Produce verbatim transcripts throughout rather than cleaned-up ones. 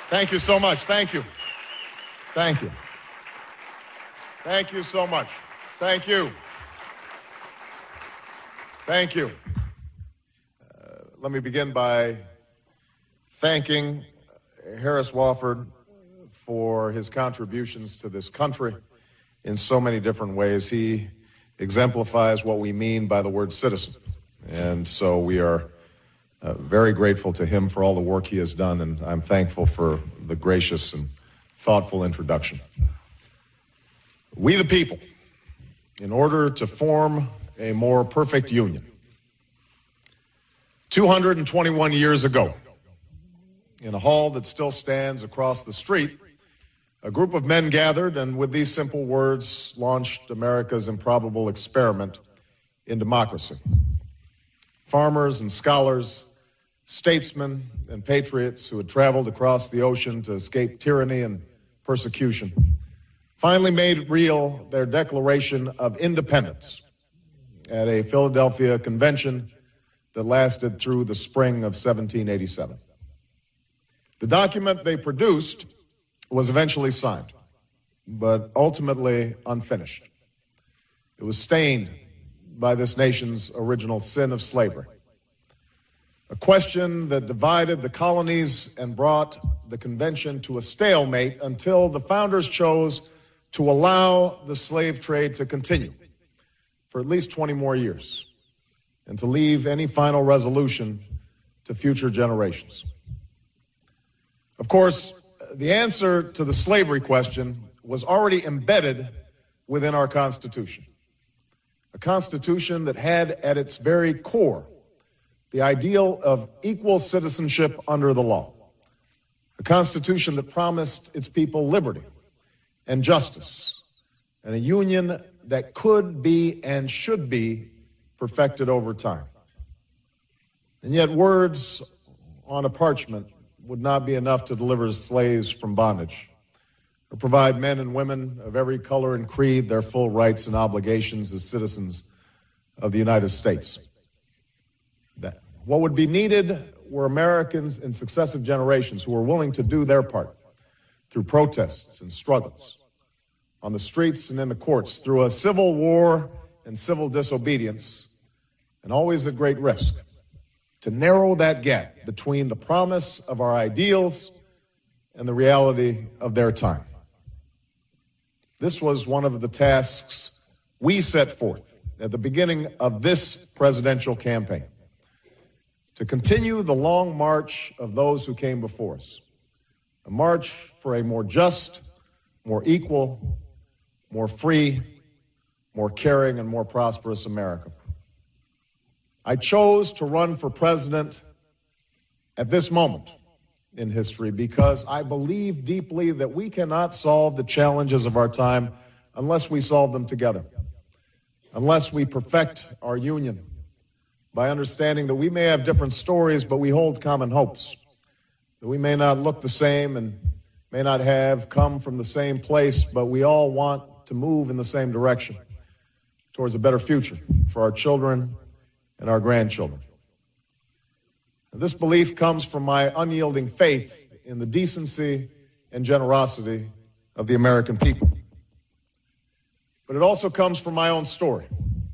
Thank you so much. Thank you. Thank you. Thank you so much. Thank you. Thank you. Uh, let me begin by thanking Harris Wofford for his contributions to this country in so many different ways. He exemplifies what we mean by the word citizen. And so we are uh, very grateful to him for all the work he has done, and I'm thankful for the gracious and thoughtful introduction. We the people, in order to form a more perfect union, two hundred twenty-one years ago, in a hall that still stands across the street, a group of men gathered and with these simple words launched America's improbable experiment in democracy. Farmers and scholars, statesmen and patriots who had traveled across the ocean to escape tyranny and persecution finally made real their Declaration of Independence at a Philadelphia convention that lasted through the spring of seventeen eighty-seven. The document they produced was eventually signed, but ultimately unfinished. It was stained by this nation's original sin of slavery, a question that divided the colonies and brought the convention to a stalemate until the founders chose to allow the slave trade to continue for at least twenty more years and to leave any final resolution to future generations. Of course, the answer to the slavery question was already embedded within our Constitution, a Constitution that had at its very core the ideal of equal citizenship under the law, a Constitution that promised its people liberty and justice, and a union that could be and should be perfected over time. And yet words on a parchment would not be enough to deliver slaves from bondage, or provide men and women of every color and creed their full rights and obligations as citizens of the United States. That what would be needed were Americans in successive generations who were willing to do their part through protests and struggles on the streets and in the courts, through a civil war and civil disobedience, and always at great risk, to narrow that gap between the promise of our ideals and the reality of their time. This was one of the tasks we set forth at the beginning of this presidential campaign, to continue the long march of those who came before us, a march for a more just, more equal, more free, more caring, and more prosperous America. I chose to run for president at this moment in history because I believe deeply that we cannot solve the challenges of our time unless we solve them together, unless we perfect our union by understanding that we may have different stories, but we hold common hopes, that we may not look the same and may not have come from the same place, but we all want to move in the same direction towards a better future for our children and our grandchildren. And this belief comes from my unyielding faith in the decency and generosity of the American people. But it also comes from my own story.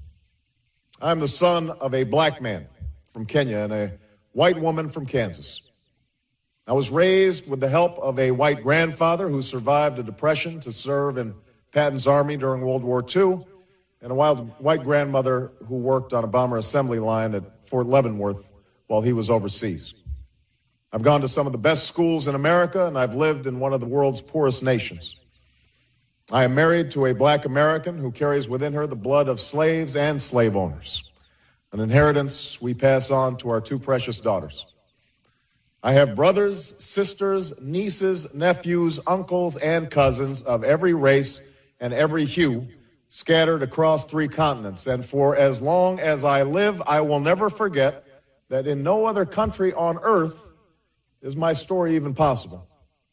I'm the son of a black man from Kenya and a white woman from Kansas. I was raised with the help of a white grandfather who survived a depression to serve in Patton's army during World War Two, and a wild white grandmother who worked on a bomber assembly line at Fort Leavenworth while he was overseas. I've gone to some of the best schools in America, and I've lived in one of the world's poorest nations. I am married to a black American who carries within her the blood of slaves and slave owners, an inheritance we pass on to our two precious daughters. I have brothers, sisters, nieces, nephews, uncles, and cousins of every race and every hue scattered across three continents. And for as long as I live, I will never forget that in no other country on earth is my story even possible.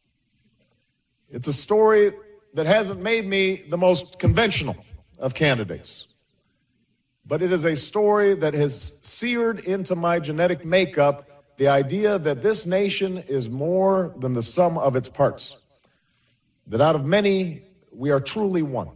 It's a story that hasn't made me the most conventional of candidates, but it is a story that has seared into my genetic makeup the idea that this nation is more than the sum of its parts, that out of many, we are truly one.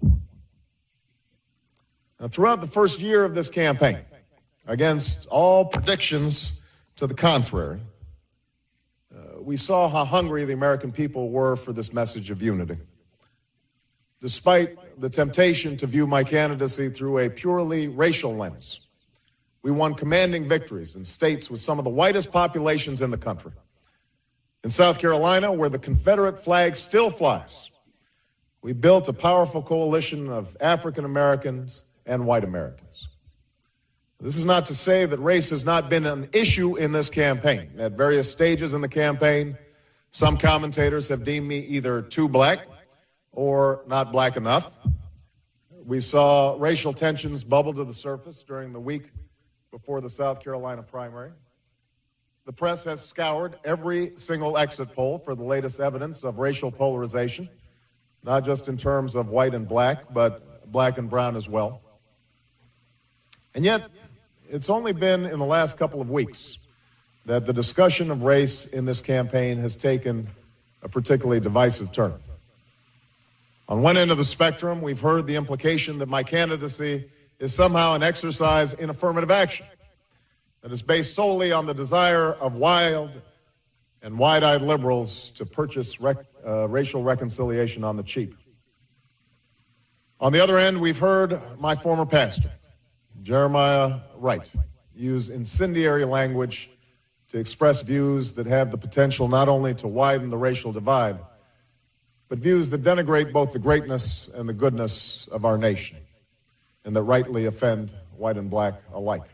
Now, throughout the first year of this campaign, against all predictions to the contrary, uh, we saw how hungry the American people were for this message of unity. Despite the temptation to view my candidacy through a purely racial lens, we won commanding victories in states with some of the whitest populations in the country. In South Carolina, where the Confederate flag still flies, we built a powerful coalition of African Americans and white Americans. This is not to say that race has not been an issue in this campaign. At various stages in the campaign, some commentators have deemed me either too black or not black enough. We saw racial tensions bubble to the surface during the week before the South Carolina primary. The press has scoured every single exit poll for the latest evidence of racial polarization, not just in terms of white and black, but black and brown as well. And yet, it's only been in the last couple of weeks that the discussion of race in this campaign has taken a particularly divisive turn. On one end of the spectrum, we've heard the implication that my candidacy is somehow an exercise in affirmative action that is based solely on the desire of wild and wide-eyed liberals to purchase rec- uh, racial reconciliation on the cheap. On the other end, we've heard my former pastor, Jeremiah Wright, use incendiary language to express views that have the potential not only to widen the racial divide, but views that denigrate both the greatness and the goodness of our nation, and that rightly offend white and black alike.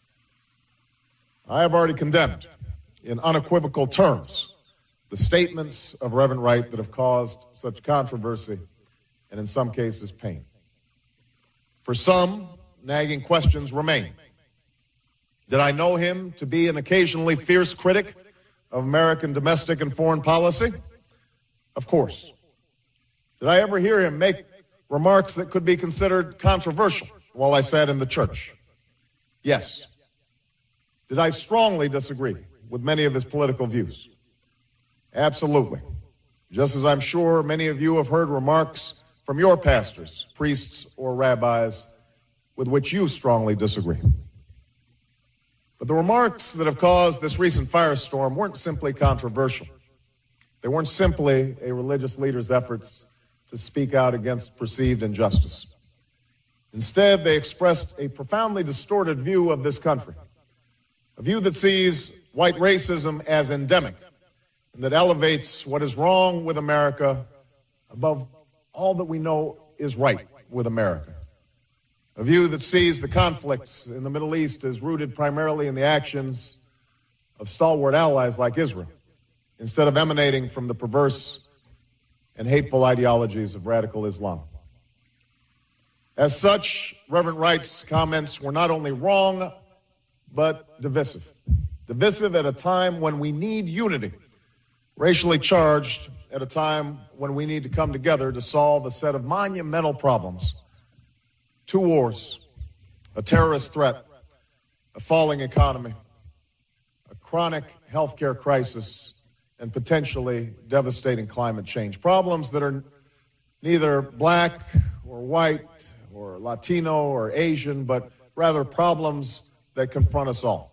I have already condemned, in unequivocal terms, the statements of Reverend Wright that have caused such controversy and, in some cases, pain. For some, nagging questions remain. Did I know him to be an occasionally fierce critic of American domestic and foreign policy? Of course. Did I ever hear him make remarks that could be considered controversial while I sat in the church? Yes. Did I strongly disagree with many of his political views? Absolutely. Just as I'm sure many of you have heard remarks from your pastors, priests, or rabbis with which you strongly disagree. But the remarks that have caused this recent firestorm weren't simply controversial. They weren't simply a religious leader's efforts to speak out against perceived injustice. Instead, they expressed a profoundly distorted view of this country, a view that sees white racism as endemic and that elevates what is wrong with America above all that we know is right with America. A view that sees the conflicts in the Middle East as rooted primarily in the actions of stalwart allies like Israel, instead of emanating from the perverse and hateful ideologies of radical Islam. As such, Reverend Wright's comments were not only wrong, but divisive. Divisive at a time when we need unity, racially charged at a time when we need to come together to solve a set of monumental problems. Two wars, a terrorist threat, a falling economy, a chronic healthcare crisis, and potentially devastating climate change. Problems that are neither black or white or Latino or Asian, but rather problems that confront us all.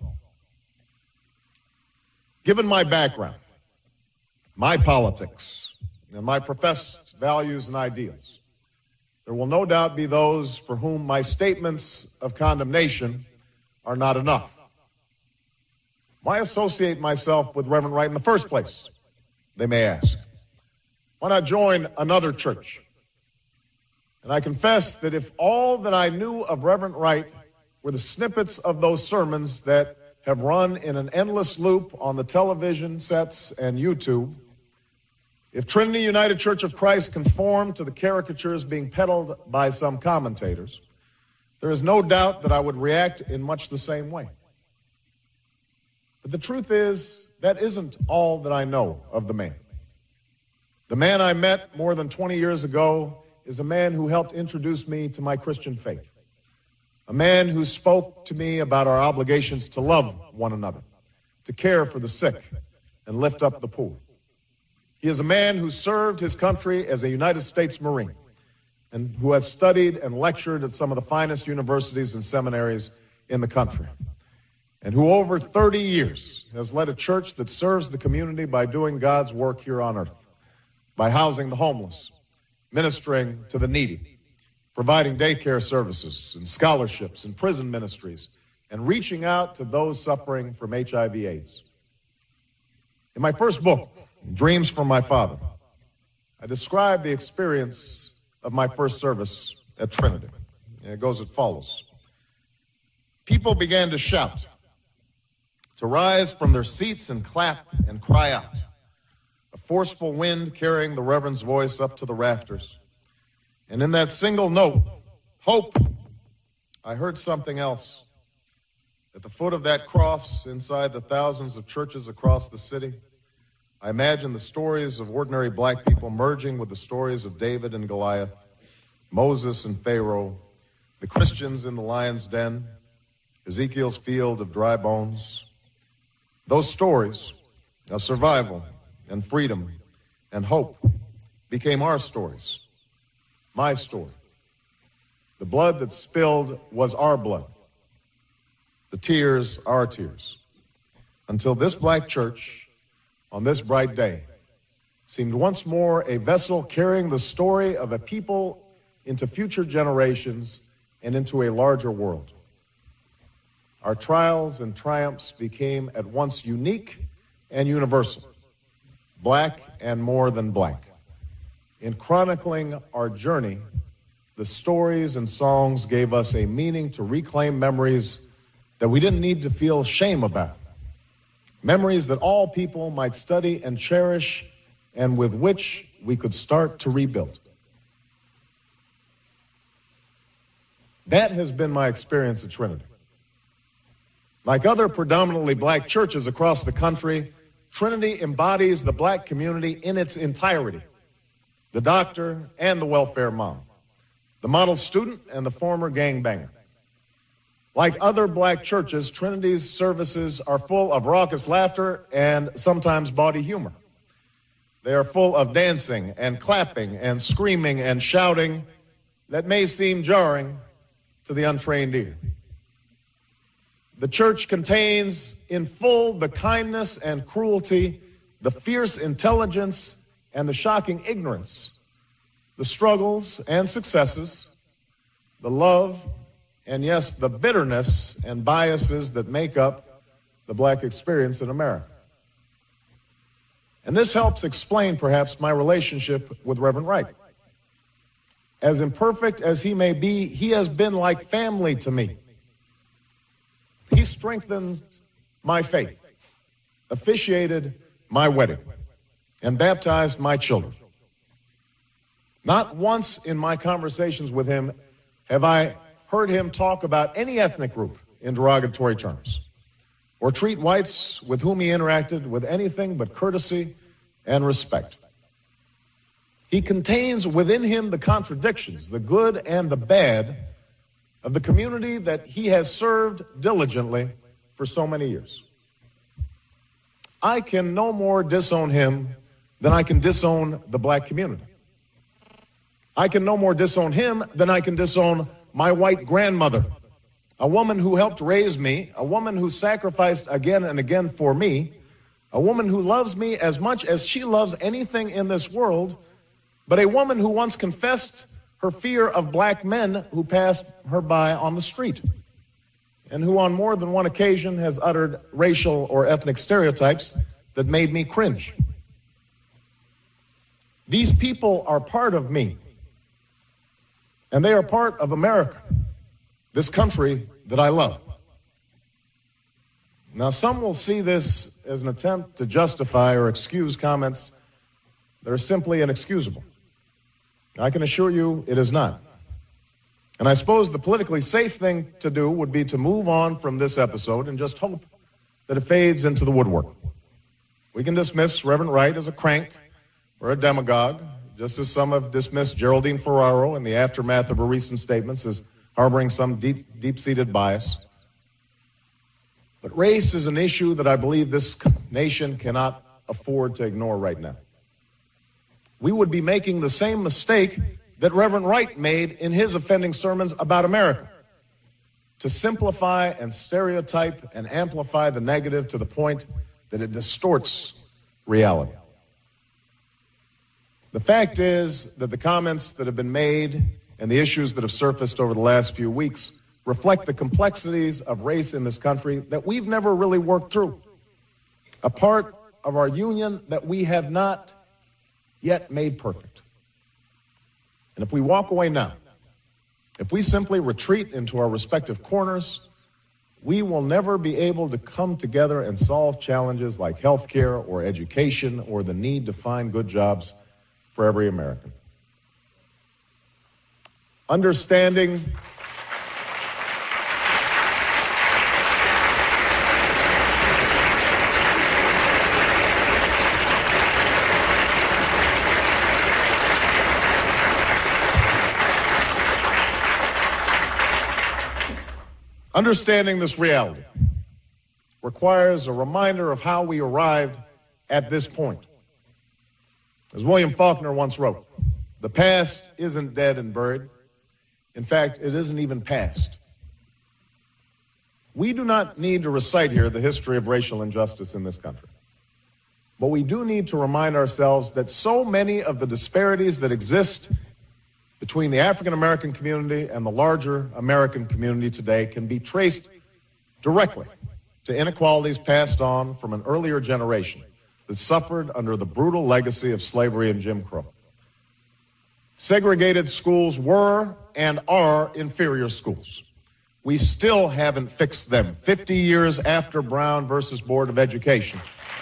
Given my background, my politics, and my professed values and ideals, there will no doubt be those for whom my statements of condemnation are not enough. Why associate myself with Reverend Wright in the first place, they may ask? Why not join another church? And I confess that if all that I knew of Reverend Wright were the snippets of those sermons that have run in an endless loop on the television sets and YouTube, if Trinity United Church of Christ conformed to the caricatures being peddled by some commentators, there is no doubt that I would react in much the same way. But the truth is, that isn't all that I know of the man. The man I met more than twenty years ago is a man who helped introduce me to my Christian faith, a man who spoke to me about our obligations to love one another, to care for the sick and lift up the poor. He is a man who served his country as a United States Marine and who has studied and lectured at some of the finest universities and seminaries in the country, and who over thirty years has led a church that serves the community by doing God's work here on earth, by housing the homeless, ministering to the needy, providing daycare services and scholarships and prison ministries, and reaching out to those suffering from H I V AIDS. In my first book, Dreams from My Father, I describe the experience of my first service at Trinity. And it goes as follows. People began to shout, to rise from their seats and clap and cry out. A forceful wind carrying the Reverend's voice up to the rafters. And in that single note, hope, I heard something else. At the foot of that cross, inside the thousands of churches across the city, I imagine the stories of ordinary black people merging with the stories of David and Goliath, Moses and Pharaoh, the Christians in the lion's den, Ezekiel's field of dry bones. Those stories of survival and freedom and hope became our stories, my story. The blood that spilled was our blood, the tears our tears, until this black church on this bright day seemed once more a vessel carrying the story of a people into future generations and into a larger world. Our trials and triumphs became at once unique and universal, black and more than black. In chronicling our journey, the stories and songs gave us a meaning to reclaim memories that we didn't need to feel shame about. Memories that all people might study and cherish, and with which we could start to rebuild. That has been my experience at Trinity. Like other predominantly black churches across the country, Trinity embodies the black community in its entirety. The doctor and the welfare mom, the model student and the former gangbanger. Like other black churches, Trinity's services are full of raucous laughter and sometimes bawdy humor. They are full of dancing and clapping and screaming and shouting that may seem jarring to the untrained ear. The church contains in full the kindness and cruelty, the fierce intelligence and the shocking ignorance, the struggles and successes, the love and yes, the bitterness and biases that make up the black experience in America. And this helps explain, perhaps, my relationship with Reverend Wright. As imperfect as he may be, he has been like family to me. He strengthened my faith, officiated my wedding, and baptized my children. Not once in my conversations with him have I heard him talk about any ethnic group in derogatory terms, or treat whites with whom he interacted with anything but courtesy and respect. He contains within him the contradictions, the good and the bad, of the community that he has served diligently for so many years. I can no more disown him than I can disown the black community. I can no more disown him than I can disown my white grandmother, a woman who helped raise me, a woman who sacrificed again and again for me, a woman who loves me as much as she loves anything in this world, but a woman who once confessed her fear of black men who passed her by on the street, and who on more than one occasion has uttered racial or ethnic stereotypes that made me cringe. These people are part of me. And they are part of America, this country that I love. Now, some will see this as an attempt to justify or excuse comments that are simply inexcusable. I can assure you it is not. And I suppose the politically safe thing to do would be to move on from this episode and just hope that it fades into the woodwork. We can dismiss Reverend Wright as a crank or a demagogue, just as some have dismissed Geraldine Ferraro in the aftermath of her recent statements as harboring some deep, deep-seated bias. But race is an issue that I believe this nation cannot afford to ignore right now. We would be making the same mistake that Reverend Wright made in his offending sermons about America, to simplify and stereotype and amplify the negative to the point that it distorts reality. The fact is that the comments that have been made and the issues that have surfaced over the last few weeks reflect the complexities of race in this country that we've never really worked through, a part of our union that we have not yet made perfect. And if we walk away now, if we simply retreat into our respective corners, we will never be able to come together and solve challenges like health care or education or the need to find good jobs for every American. Understanding Understanding this reality requires a reminder of how we arrived at this point. As William Faulkner once wrote, the past isn't dead and buried. In fact, it isn't even past. We do not need to recite here the history of racial injustice in this country. But we do need to remind ourselves that so many of the disparities that exist between the African American community and the larger American community today can be traced directly to inequalities passed on from an earlier generation that suffered under the brutal legacy of slavery and Jim Crow. Segregated schools were and are inferior schools. We still haven't fixed them fifty years after Brown versus Board of Education.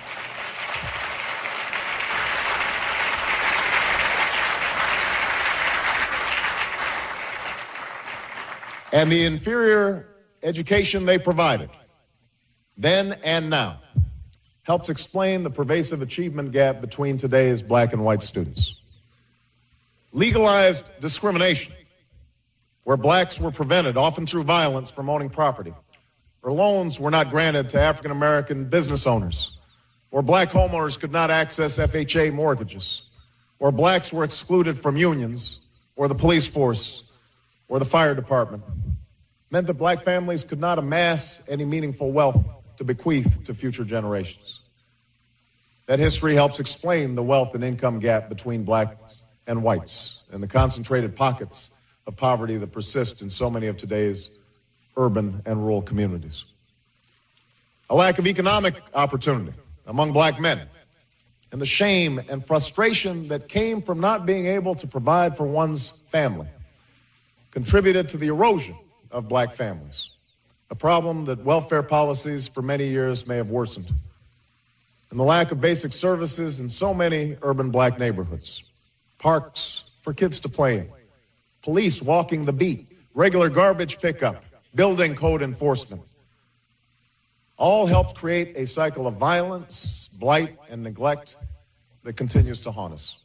And the inferior education they provided, then and now, helps explain the pervasive achievement gap between today's black and white students. Legalized discrimination, where blacks were prevented, often through violence, from owning property, or loans were not granted to African American business owners, or black homeowners could not access F H A mortgages, or blacks were excluded from unions, or the police force, or the fire department, meant that black families could not amass any meaningful wealth to bequeath to future generations. That history helps explain the wealth and income gap between blacks and whites and the concentrated pockets of poverty that persist in so many of today's urban and rural communities. A lack of economic opportunity among black men and the shame and frustration that came from not being able to provide for one's family contributed to the erosion of black families, a problem that welfare policies for many years may have worsened, and the lack of basic services in so many urban black neighborhoods, parks for kids to play in, police walking the beat, regular garbage pickup, building code enforcement, all helped create a cycle of violence, blight, and neglect that continues to haunt us.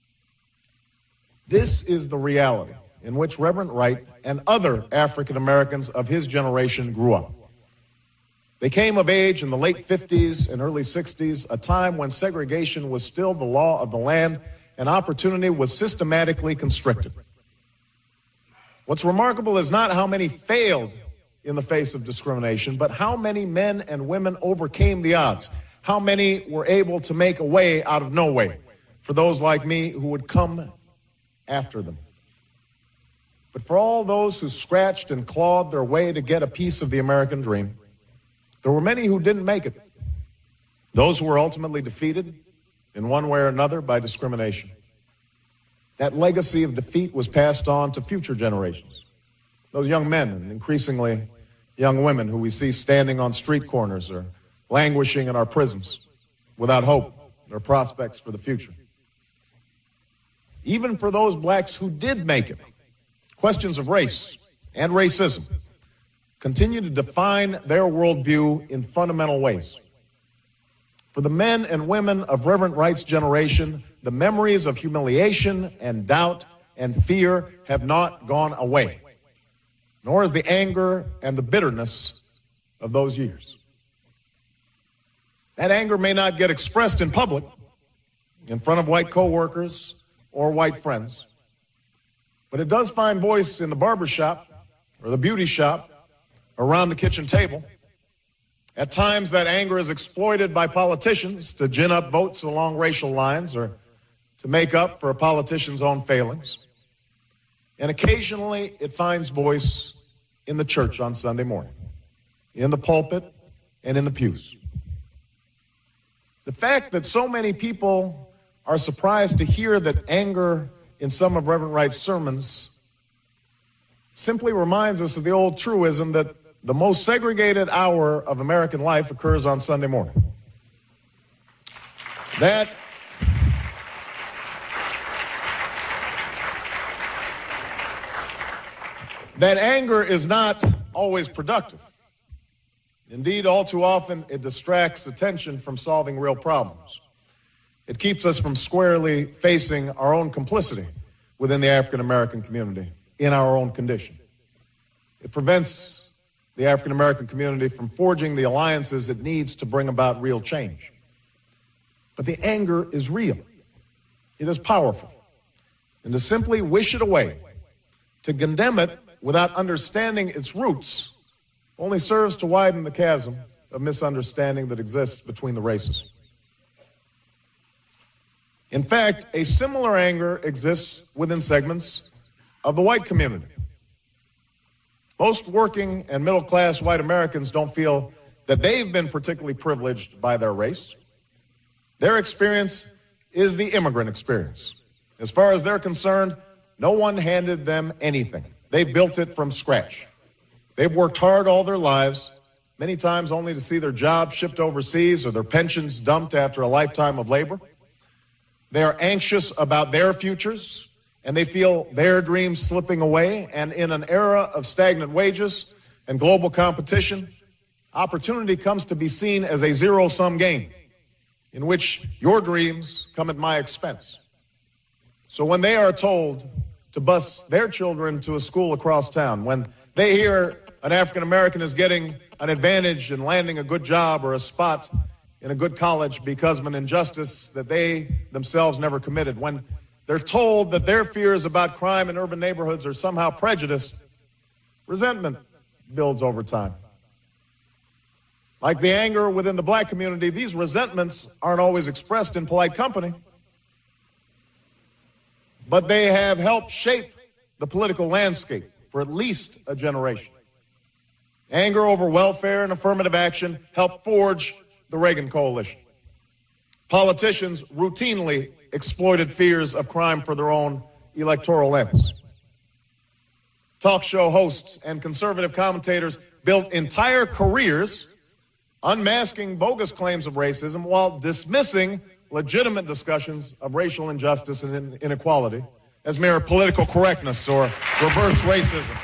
This is the reality in which Reverend Wright and other African Americans of his generation grew up. They came of age in the late fifties and early sixties, a time when segregation was still the law of the land and opportunity was systematically constricted. What's remarkable is not how many failed in the face of discrimination, but how many men and women overcame the odds, how many were able to make a way out of no way for those like me who would come after them. But for all those who scratched and clawed their way to get a piece of the American dream, there were many who didn't make it. Those who were ultimately defeated in one way or another by discrimination. That legacy of defeat was passed on to future generations. Those young men and increasingly young women who we see standing on street corners or languishing in our prisons without hope or prospects for the future. Even for those blacks who did make it, questions of race and racism continue to define their worldview in fundamental ways. For the men and women of Reverend Wright's generation, the memories of humiliation and doubt and fear have not gone away, nor is the anger and the bitterness of those years. That anger may not get expressed in public, in front of white coworkers or white friends, but it does find voice in the barbershop or the beauty shop, around the kitchen table. At times, that anger is exploited by politicians to gin up votes along racial lines or to make up for a politician's own failings. And occasionally, it finds voice in the church on Sunday morning, in the pulpit and in the pews. The fact that so many people are surprised to hear that anger in some of Reverend Wright's sermons simply reminds us of the old truism that the most segregated hour of American life occurs on Sunday morning. That that anger is not always productive. Indeed, all too often, it distracts attention from solving real problems. It keeps us from squarely facing our own complicity within the African American community in our own condition. It prevents the African American community from forging the alliances it needs to bring about real change. But the anger is real. It is powerful. And to simply wish it away, to condemn it without understanding its roots, only serves to widen the chasm of misunderstanding that exists between the races. In fact, a similar anger exists within segments of the white community. Most working and middle-class white Americans don't feel that they've been particularly privileged by their race. Their experience is the immigrant experience. As far as they're concerned, no one handed them anything. They built it from scratch. They've worked hard all their lives, many times only to see their jobs shipped overseas or their pensions dumped after a lifetime of labor. They are anxious about their futures, and they feel their dreams slipping away. And in an era of stagnant wages and global competition, opportunity comes to be seen as a zero-sum game in which your dreams come at my expense. So when they are told to bus their children to a school across town, when they hear an African American is getting an advantage in landing a good job or a spot in a good college because of an injustice that they themselves never committed, when they're told that their fears about crime in urban neighborhoods are somehow prejudiced, resentment builds over time. Like the anger within the black community, these resentments aren't always expressed in polite company, but they have helped shape the political landscape for at least a generation. Anger over welfare and affirmative action helped forge the Reagan coalition. Politicians routinely exploited fears of crime for their own electoral ends. Talk show hosts and conservative commentators built entire careers unmasking bogus claims of racism while dismissing legitimate discussions of racial injustice and inequality as mere political correctness or reverse racism.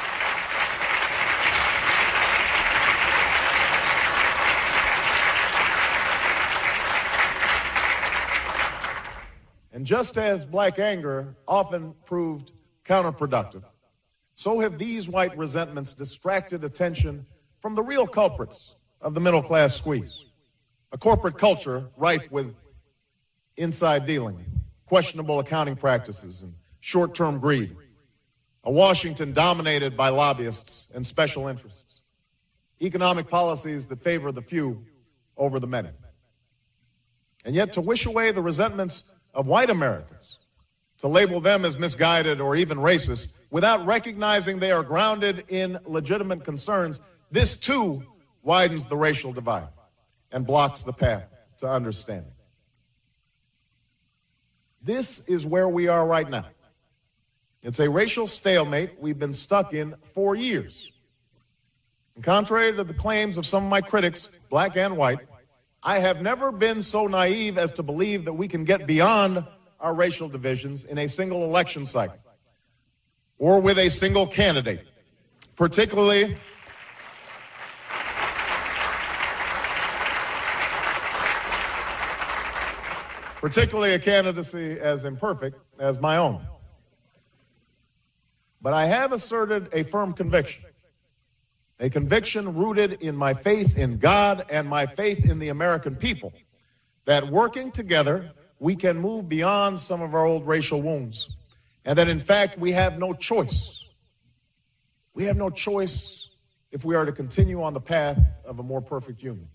And just as black anger often proved counterproductive, so have these white resentments distracted attention from the real culprits of the middle-class squeeze, a corporate culture rife with inside dealing, questionable accounting practices, and short-term greed, a Washington dominated by lobbyists and special interests, economic policies that favor the few over the many. And yet to wish away the resentments of white Americans, to label them as misguided or even racist, without recognizing they are grounded in legitimate concerns, this too widens the racial divide and blocks the path to understanding. This is where we are right now. It's a racial stalemate we've been stuck in for years. And contrary to the claims of some of my critics, black and white, I have never been so naive as to believe that we can get beyond our racial divisions in a single election cycle or with a single candidate, particularly particularly a candidacy as imperfect as my own. But I have asserted a firm conviction, a conviction rooted in my faith in God and my faith in the American people, that working together, we can move beyond some of our old racial wounds, and that in fact, we have no choice. We have no choice if we are to continue on the path of a more perfect union.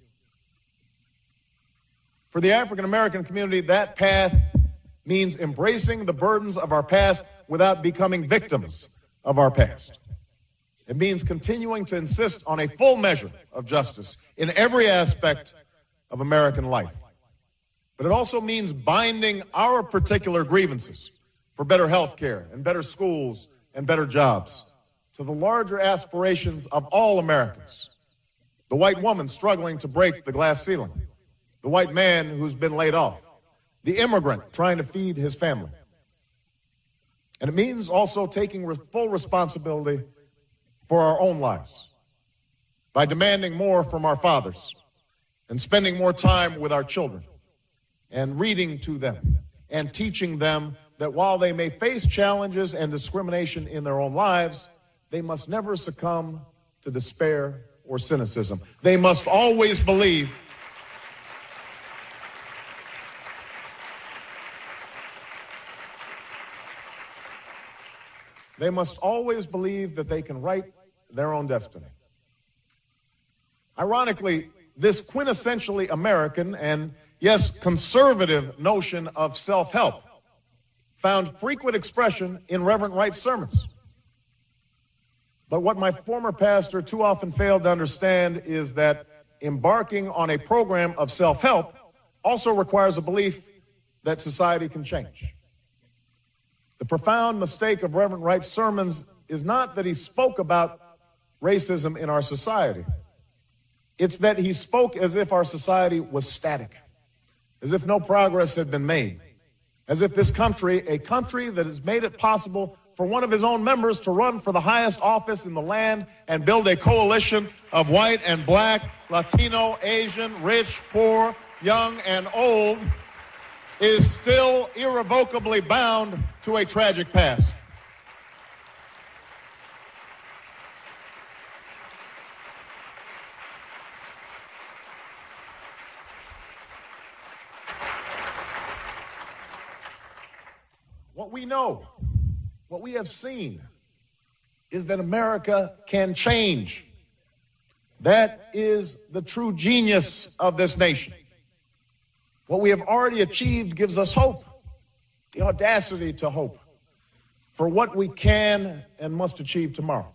For the African American community, that path means embracing the burdens of our past without becoming victims of our past. It means continuing to insist on a full measure of justice in every aspect of American life. But it also means binding our particular grievances for better health care and better schools and better jobs to the larger aspirations of all Americans. The white woman struggling to break the glass ceiling, the white man who's been laid off, the immigrant trying to feed his family. And it means also taking re- full responsibility for our own lives by demanding more from our fathers and spending more time with our children and reading to them and teaching them that while they may face challenges and discrimination in their own lives, they must never succumb to despair or cynicism. They must always believe They must always believe that they can write their own destiny. Ironically, this quintessentially American and, yes, conservative notion of self-help found frequent expression in Reverend Wright's sermons. But what my former pastor too often failed to understand is that embarking on a program of self-help also requires a belief that society can change. The profound mistake of Reverend Wright's sermons is not that he spoke about racism in our society. It's that he spoke as if our society was static, as if no progress had been made, as if this country, a country that has made it possible for one of his own members to run for the highest office in the land and build a coalition of white and black, Latino, Asian, rich, poor, young, and old, is still irrevocably bound to a tragic past. What we know, what we have seen, is that America can change. That is the true genius of this nation. What we have already achieved gives us hope, the audacity to hope for what we can and must achieve tomorrow.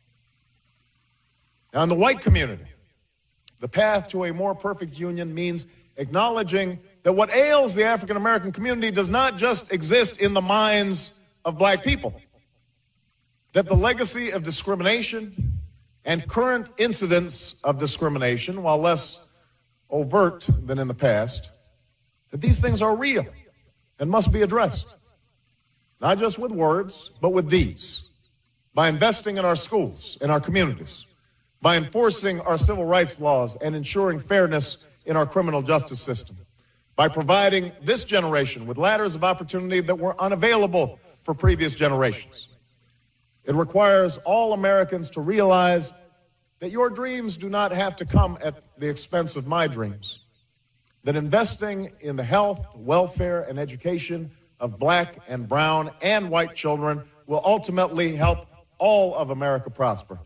Now, in the white community, the path to a more perfect union means acknowledging that what ails the African American community does not just exist in the minds of black people, that the legacy of discrimination and current incidents of discrimination, while less overt than in the past, that these things are real and must be addressed, not just with words, but with deeds, by investing in our schools, in our communities, by enforcing our civil rights laws and ensuring fairness in our criminal justice system, by providing this generation with ladders of opportunity that were unavailable for previous generations. It requires all Americans to realize that your dreams do not have to come at the expense of my dreams, that investing in the health, welfare, and education of black and brown and white children will ultimately help all of America prosper.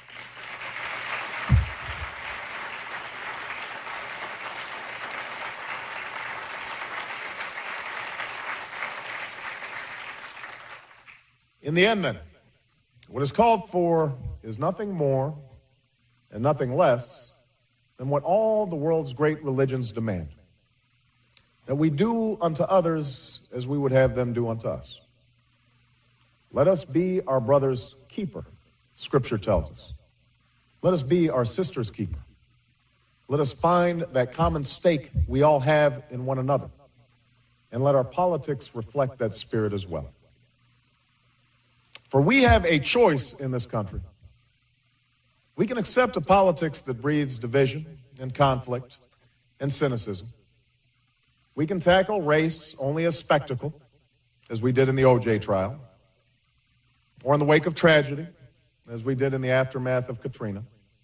In the end, then, what is called for is nothing more and nothing less than what all the world's great religions demand, that we do unto others as we would have them do unto us. Let us be our brother's keeper, Scripture tells us. Let us be our sister's keeper. Let us find that common stake we all have in one another, and let our politics reflect that spirit as well. For we have a choice in this country. We can accept a politics that breeds division and conflict and cynicism. We can tackle race only as spectacle, as we did in the O J trial, or in the wake of tragedy, as we did in the aftermath of Katrina.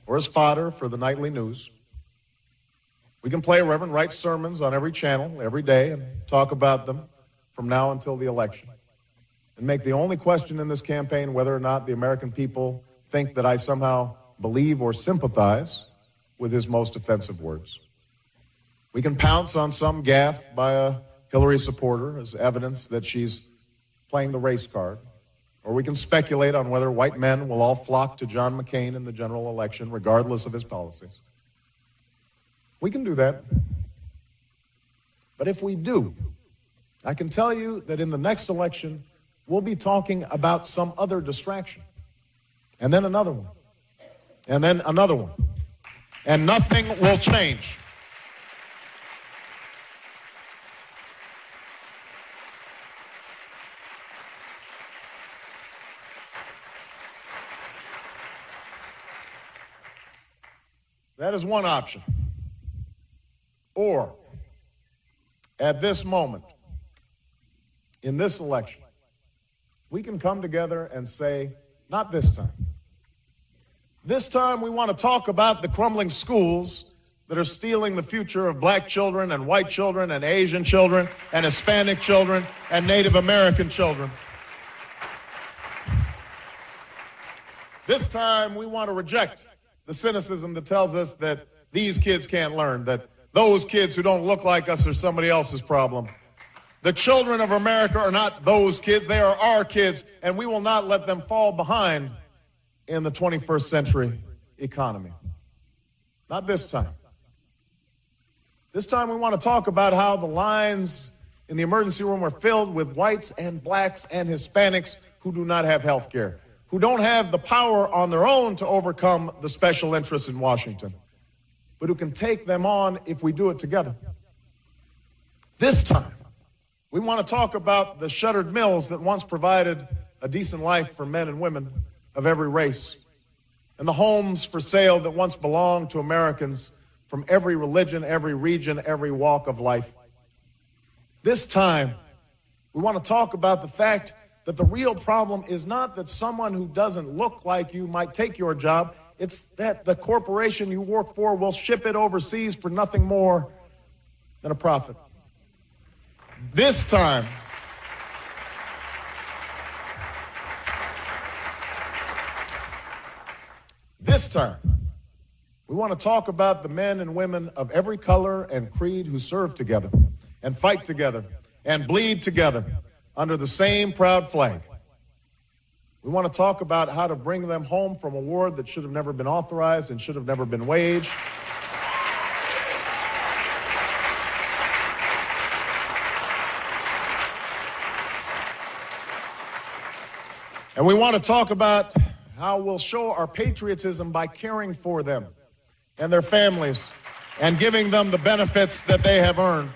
or as fodder for the nightly news. We can play Reverend Wright's sermons on every channel every day and talk about them from now until the election, and make the only question in this campaign whether or not the American people think that I somehow believe or sympathize with his most offensive words. We can pounce on some gaffe by a Hillary supporter as evidence that she's playing the race card, or we can speculate on whether white men will all flock to John McCain in the general election regardless of his policies. We can do that. But if we do, I can tell you that in the next election, we'll be talking about some other distraction, and then another one, and then another one, and nothing will change. That is one option. Or, at this moment, in this election, we can come together and say, not this time. This time we want to talk about the crumbling schools that are stealing the future of black children and white children and Asian children and Hispanic children and Native American children. This time we want to reject the cynicism that tells us that these kids can't learn, that those kids who don't look like us are somebody else's problem. The children of America are not those kids, they are our kids, and we will not let them fall behind in the twenty-first century economy. Not this time. This time we want to talk about how the lines in the emergency room are filled with whites and blacks and Hispanics who do not have health care, who don't have the power on their own to overcome the special interests in Washington, but who can take them on if we do it together. This time, we want to talk about the shuttered mills that once provided a decent life for men and women of every race, and the homes for sale that once belonged to Americans from every religion, every region, every walk of life. This time, we want to talk about the fact that the real problem is not that someone who doesn't look like you might take your job, it's that the corporation you work for will ship it overseas for nothing more than a profit. This time, this time, we want to talk about the men and women of every color and creed who serve together and fight together and bleed together under the same proud flag. We want to talk about how to bring them home from a war that should have never been authorized and should have never been waged. And we want to talk about how we'll show our patriotism by caring for them and their families and giving them the benefits that they have earned.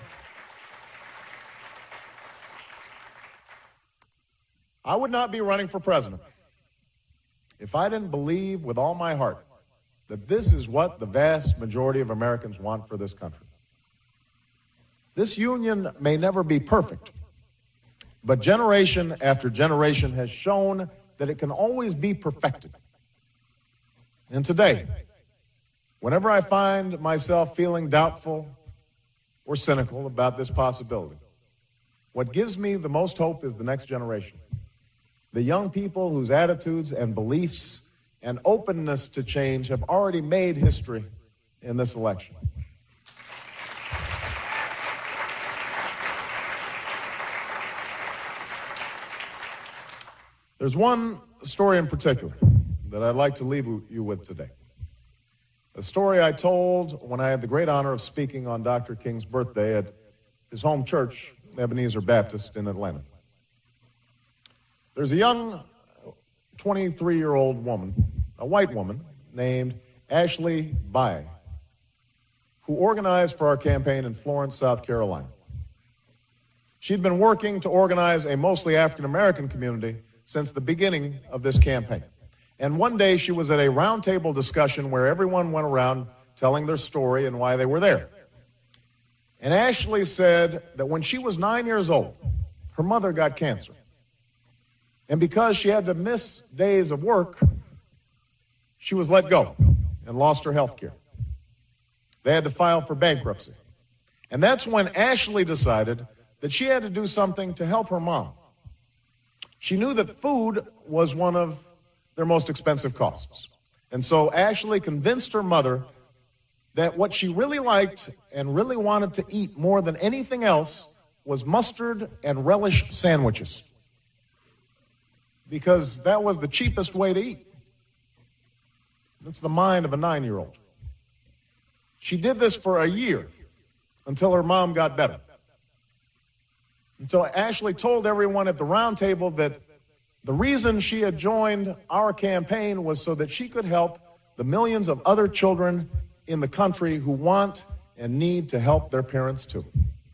I would not be running for president if I didn't believe with all my heart that this is what the vast majority of Americans want for this country. This union may never be perfect, but generation after generation has shown that it can always be perfected. And today, whenever I find myself feeling doubtful or cynical about this possibility, what gives me the most hope is the next generation. The young people whose attitudes and beliefs and openness to change have already made history in this election. There's one story in particular that I'd like to leave you with today. A story I told when I had the great honor of speaking on Doctor King's birthday at his home church, Ebenezer Baptist in Atlanta. There's a young twenty-three-year-old woman, a white woman, named Ashley Bai, who organized for our campaign in Florence, South Carolina. She'd been working to organize a mostly African-American community since the beginning of this campaign. And one day she was at a roundtable discussion where everyone went around telling their story and why they were there. And Ashley said that when she was nine years old, her mother got cancer. And because she had to miss days of work, she was let go. and lost her health care. They had to file for bankruptcy. And that's when Ashley decided that she had to do something to help her mom. She knew that food was one of their most expensive costs. And so Ashley convinced her mother that what she really liked and really wanted to eat more than anything else was mustard and relish sandwiches, because that was the cheapest way to eat. That's the mind of a nine-year-old. She did this for a year until her mom got better. And so Ashley told everyone at the round table that the reason she had joined our campaign was so that she could help the millions of other children in the country who want and need to help their parents too.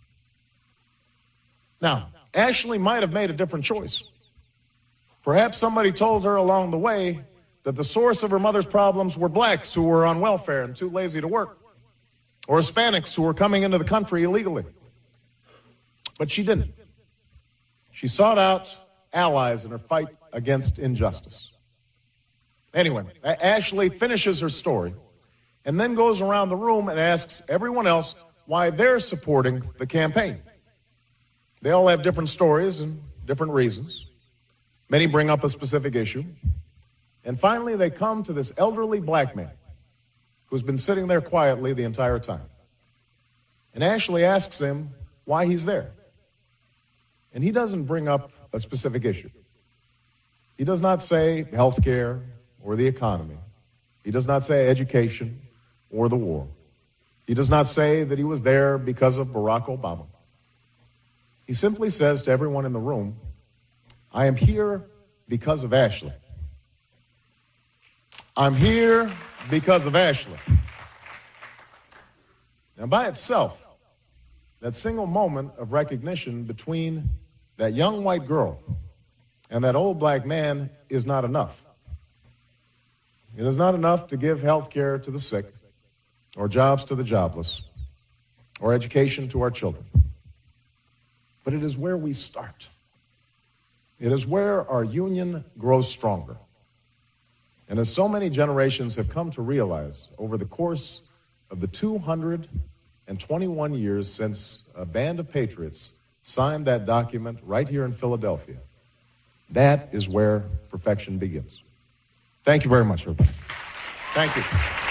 Now, Ashley might have made a different choice. Perhaps somebody told her along the way that the source of her mother's problems were blacks who were on welfare and too lazy to work, or Hispanics who were coming into the country illegally. But she didn't. She sought out allies in her fight against injustice. Anyway, Ashley finishes her story and then goes around the room and asks everyone else why they're supporting the campaign. They all have different stories and different reasons. Many bring up a specific issue. And finally, they come to this elderly black man who's been sitting there quietly the entire time. And Ashley asks him why he's there. And he doesn't bring up a specific issue. He does not say health care or the economy. He does not say education or the war. He does not say that he was there because of Barack Obama. He simply says to everyone in the room, I am here because of Ashley. I'm here because of Ashley. Now, by itself, that single moment of recognition between that young white girl and that old black man is not enough. It is not enough to give health care to the sick, or jobs to the jobless, or education to our children. But it is where we start. It is where our union grows stronger. And as so many generations have come to realize over the course of the two hundred twenty-one years since a band of patriots signed that document right here in Philadelphia, that is where perfection begins. Thank you very much, everybody. Thank you.